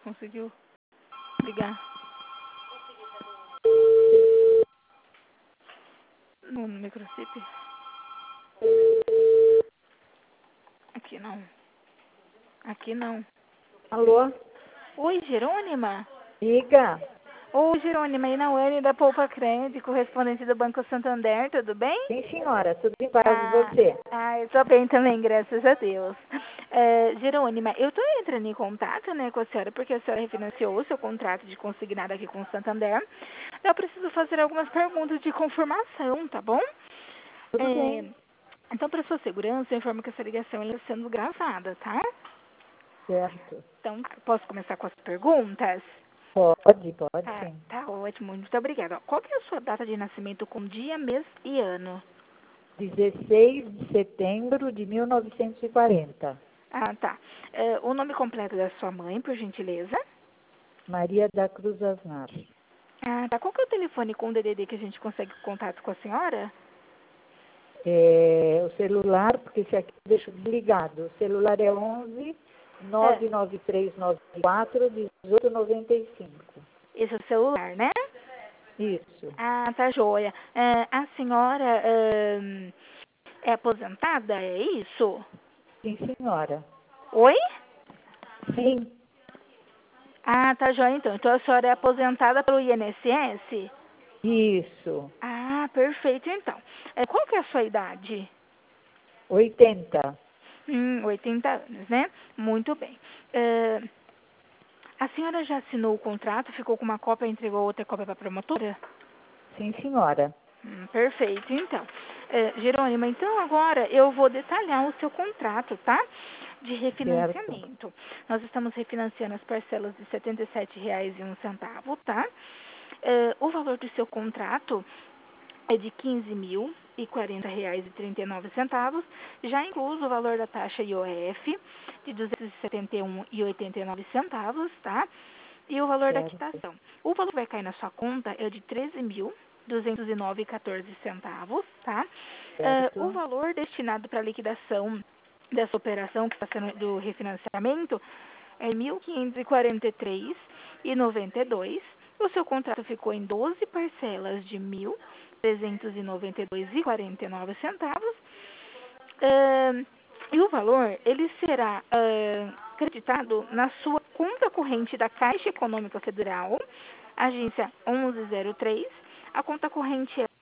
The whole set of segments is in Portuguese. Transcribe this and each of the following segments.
conseguiu ligar no microchip? Aqui não. Aqui não. Alô? Oi, Jerônima? Diga. Oi, Jerônima, Inauane da Poupa Crédito, correspondente do Banco Santander, tudo bem? Sim, senhora. Tudo em paz e você? Eu tô bem também, graças a Deus. Jerônima, eu tô entrando em contato, né, com a senhora, porque a senhora refinanciou o seu contrato de consignado aqui com o Santander. Eu preciso fazer algumas perguntas de confirmação, tá bom? Tudo bem. Então, para sua segurança, eu informo que essa ligação está sendo gravada, tá? Certo. Então, posso começar com as perguntas? Pode sim. Tá ótimo, muito obrigada. Qual que é a sua data de nascimento com dia, mês e ano? 16 de setembro de 1940. Tá. O nome completo da sua mãe, por gentileza? Maria da Cruz Asnar. Tá. Qual que é o telefone com o DDD que a gente consegue contato com a senhora? O celular, porque esse aqui eu deixo desligado. O celular é 11 99394 1895. Esse é o celular, né? Isso. Tá joia. A senhora é aposentada, é isso? Sim, senhora. Oi? Sim. Tá joia então. Então a senhora é aposentada pelo INSS? Isso. Perfeito então. Qual que é a sua idade? 80. 80 anos, né? Muito bem. A senhora já assinou o contrato, ficou com uma cópia e entregou outra cópia para a promotora? Sim, senhora. Perfeito, então. Jerônima, então agora eu vou detalhar o seu contrato, tá? De Certo. refinanciamento. Nós estamos refinanciando as parcelas de R$ 77,01, tá? O valor do seu contrato é de R$ 15.040,39, já incluso o valor da taxa IOF de R$ 271,89, tá? E o valor da Certo. quitação. O valor que vai cair na sua conta é de R$ 13.209,14, tá? Certo. O valor destinado para a liquidação dessa operação que está sendo do refinanciamento é R$ 1.543,92. O seu contrato ficou em 12 parcelas de R$ 1.392,49. E o valor, ele será creditado na sua conta corrente da Caixa Econômica Federal, agência 1103, a conta corrente é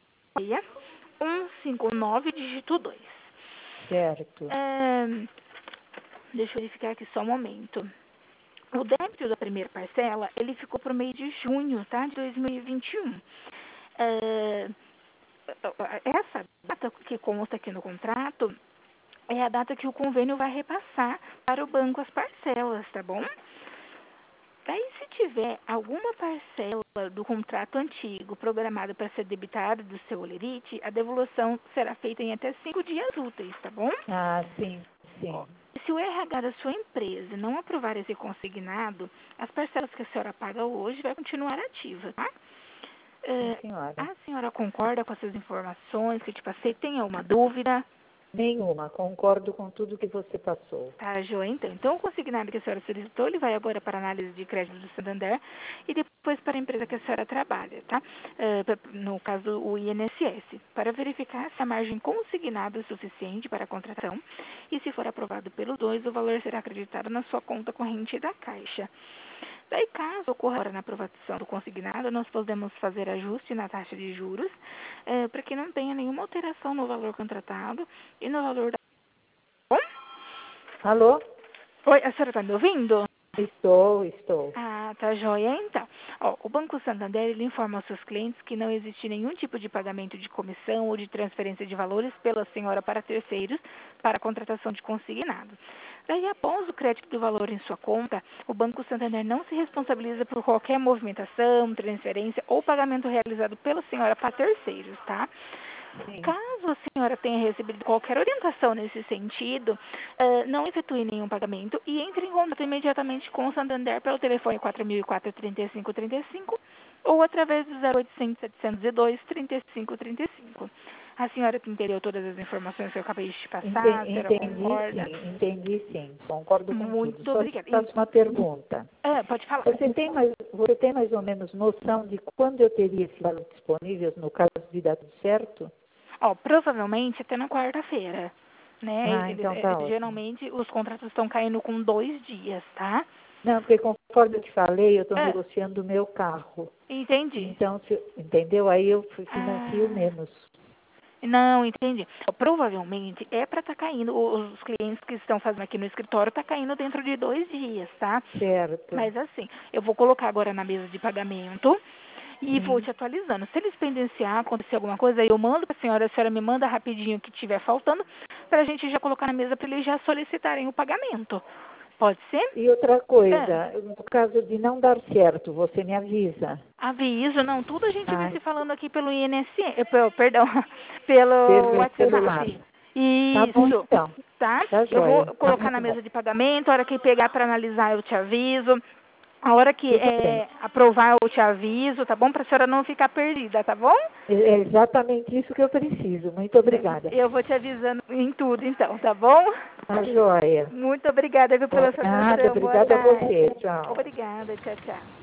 159, dígito 2. Certo. Deixa eu verificar aqui só um momento. O débito da primeira parcela, ele ficou para o mês de junho, tá? De 2021. Essa data que consta aqui no contrato é a data que o convênio vai repassar para o banco as parcelas, tá bom? Daí, se tiver alguma parcela do contrato antigo programada para ser debitada do seu holerite, a devolução será feita em até 5 dias úteis, tá bom? Sim. Se o RH da sua empresa não aprovar esse consignado, as parcelas que a senhora paga hoje vai continuar ativa, tá? Sim, senhora. A senhora concorda com essas informações que eu te passei? Tem alguma dúvida? Nenhuma. Concordo com tudo que você passou. Tá, joia, então. Então, o consignado que a senhora solicitou, ele vai agora para a análise de crédito do Santander e depois para a empresa que a senhora trabalha, tá? No caso, o INSS, para verificar se a margem consignada é suficiente para a contratação e, se for aprovado pelos dois, o valor será acreditado na sua conta corrente da Caixa. Daí, caso ocorra agora na aprovação do consignado, nós podemos fazer ajuste na taxa de juros para que não tenha nenhuma alteração no valor contratado e no valor da... Bom? Alô? Oi, a senhora está me ouvindo? Estou. Tá joia então. O Banco Santander, ele informa aos seus clientes que não existe nenhum tipo de pagamento de comissão ou de transferência de valores pela senhora para terceiros para a contratação de consignado. Daí, após o crédito do valor em sua conta, o Banco Santander não se responsabiliza por qualquer movimentação, transferência ou pagamento realizado pela senhora para terceiros, tá? Sim. Caso a senhora tenha recebido qualquer orientação nesse sentido, não efetue nenhum pagamento e entre em contato imediatamente com o Santander pelo telefone 4004-3535 ou através do 0800-702-3535. A senhora que entendeu todas as informações que eu acabei de te passar, a senhora concorda? Entendi sim. Concordo com tudo. Muito Só obrigada. faço uma pergunta. Pode falar. Você tem mais ou menos noção de quando eu teria esse valor disponível, no caso de dar tudo certo? Ó, provavelmente até na quarta-feira, né? Então tá ótimo. Geralmente os contratos estão caindo com 2 dias, tá? Não, porque conforme eu te falei, eu estou Ah, negociando o meu carro. entendi. Então, entendeu? Aí eu financio Ah, menos. não, entendi. Provavelmente é para estar caindo, os clientes que estão fazendo aqui no escritório tá caindo dentro de 2 dias, tá? Certo. Mas assim, eu vou colocar agora na mesa de pagamento e vou te atualizando. Se eles pendenciar, acontecer alguma coisa, aí eu mando para a senhora me manda rapidinho o que tiver faltando, para a gente já colocar na mesa para eles já solicitarem o pagamento. Pode ser? E outra É. coisa, no caso de não dar certo, você me avisa. Aviso, não, tudo a gente vai Ah, se falando aqui pelo INSS, perdão, pelo pelo celular. WhatsApp. Tá bom Isso, então. tá? Tá Eu vou joia. Tá colocar na muito bom. mesa de pagamento, a hora que pegar para analisar eu te aviso. A hora que Tudo bem. aprovar eu te aviso, tá bom? Para a senhora não ficar perdida, tá bom? É exatamente isso que eu preciso. Muito obrigada. Eu vou te avisando em tudo então, tá bom? Tá joia. Muito obrigada, viu, pela sua Nada, atenção. Boa obrigada a tarde. você. Tchau. Obrigada, tchau, tchau.